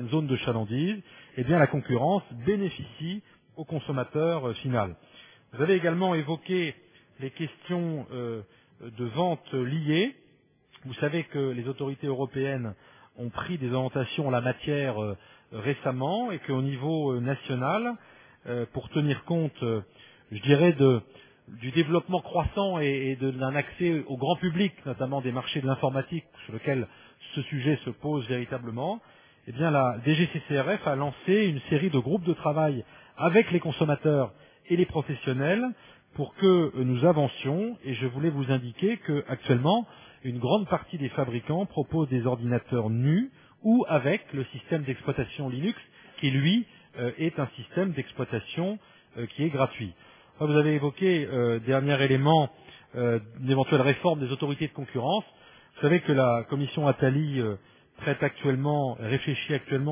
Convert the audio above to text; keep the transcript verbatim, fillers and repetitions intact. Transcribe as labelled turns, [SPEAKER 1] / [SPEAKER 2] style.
[SPEAKER 1] zone de chalandise, eh bien la concurrence bénéficie au consommateur euh, final. Vous avez également évoqué les questions euh, de vente liées. Vous savez que les autorités européennes ont pris des orientations en la matière euh, récemment et qu'au niveau euh, national, euh, pour tenir compte, euh, je dirais, de, du développement croissant et, et de- d'un accès au grand public, notamment des marchés de l'informatique sur lequel ce sujet se pose véritablement, eh bien la D G C C R F a lancé une série de groupes de travail avec les consommateurs et les professionnels pour que euh, nous avancions, et je voulais vous indiquer qu'actuellement, une grande partie des fabricants proposent des ordinateurs nus ou avec le système d'exploitation Linux qui, lui, euh, est un système d'exploitation euh, qui est gratuit. Enfin, vous avez évoqué, euh, dernier élément, euh, une éventuelle réforme des autorités de concurrence. Vous savez que la commission Attali euh, traite actuellement, réfléchit actuellement